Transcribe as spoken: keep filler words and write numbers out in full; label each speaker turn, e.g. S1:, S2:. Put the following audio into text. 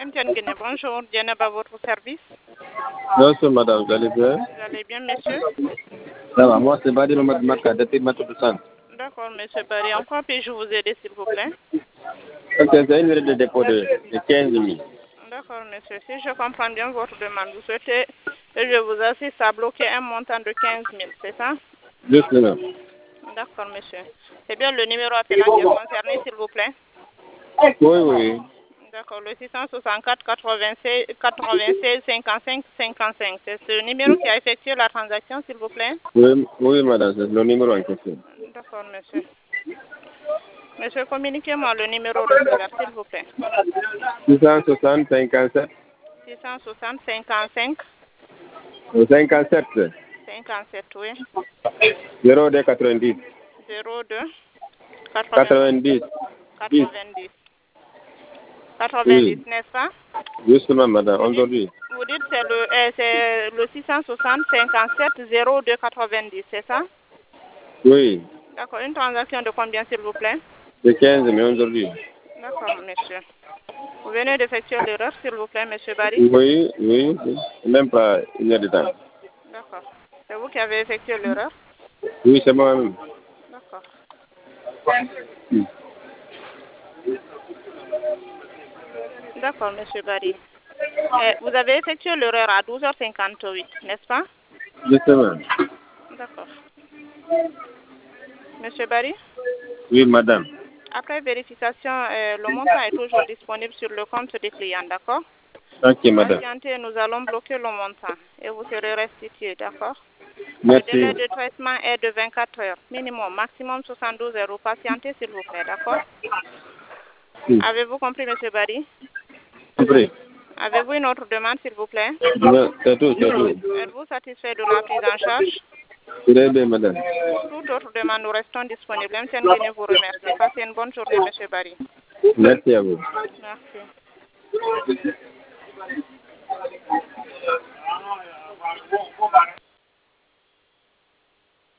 S1: M T N Guinée, bonjour. Diana, à votre service.
S2: Bonjour madame, vous allez bien?
S1: Vous allez bien, monsieur?
S2: Ça va, moi c'est Badi Nomad Maka, depuis Matou San.
S1: D'accord, monsieur Barry. En quoi puis-je vous aider, s'il vous plaît?
S2: Ok, c'est une mairie de dépôt de, de quinze mille.
S1: D'accord, monsieur. Si je comprends bien votre demande, vous souhaitez que je vous assiste à bloquer un montant de quinze mille, c'est ça?
S2: Justement.
S1: D'accord, monsieur. C'est bien le numéro appelant qui est concerné, s'il vous plaît?
S2: Oui, oui.
S1: D'accord, le six cent soixante-quatre quatre-vingt-seize quatre-vingt-seize cinquante-cinq cinquante-cinq. C'est ce numéro qui a effectué la transaction, s'il vous plaît?
S2: Oui, oui madame, c'est le numéro en question.
S1: D'accord, monsieur. Monsieur, communiquez-moi le numéro receveur, s'il vous plaît.
S2: six cent soixante cinquante-sept.
S1: six cent soixante cinquante-cinq
S2: cinquante-sept.
S1: cinquante-sept, oui.
S2: zéro deux quatre-vingt-dix.
S1: zéro deux
S2: quatre-vingt-dix.
S1: quatre-vingt-dix. quatre-vingt-dix,
S2: Oui,
S1: n'est-ce pas?
S2: justement madame,
S1: Vous dites,
S2: aujourd'hui.
S1: vous dites c'est le, euh, c'est le six cent soixante cinquante-sept zéro deux quatre-vingt-dix, c'est ça?
S2: Oui,
S1: D'accord, une transaction de combien, s'il vous plaît?
S2: de quinze mille aujourd'hui.
S1: D'accord, monsieur. Vous venez d'effectuer l'erreur, s'il vous plaît, monsieur Barry?
S2: Oui, oui, oui. Même pas une heure de temps.
S1: D'accord. C'est vous qui avez effectué l'erreur?
S2: Oui, c'est moi-même.
S1: D'accord.
S2: Oui.
S1: D'accord, monsieur Barry. Eh, vous avez effectué l'erreur à douze heures cinquante-huit, n'est-ce pas?
S2: Justement.
S1: D'accord. Monsieur Barry?
S2: Oui, madame.
S1: Après vérification, euh, le montant est toujours disponible sur le compte des clients, d'accord?
S2: Ok, madame.
S1: Patientez, nous allons bloquer le montant et vous serez restitué, d'accord? Le
S2: Merci.
S1: délai de traitement est de vingt-quatre heures, minimum, maximum soixante-douze heures. Patientez, s'il vous plaît, d'accord?
S2: Oui.
S1: Avez-vous compris, monsieur Barry?
S2: Compris.
S1: Avez-vous une autre demande, s'il vous plaît?
S2: Non, c'est tout, c'est tout.
S1: Êtes-vous satisfait de la prise en charge?
S2: Très bien, madame.
S1: Pour toute autre demande, nous restons disponibles. M T N Guinée vous remercie. Passez une bonne journée, monsieur Barry.
S2: Merci à vous.
S1: Merci.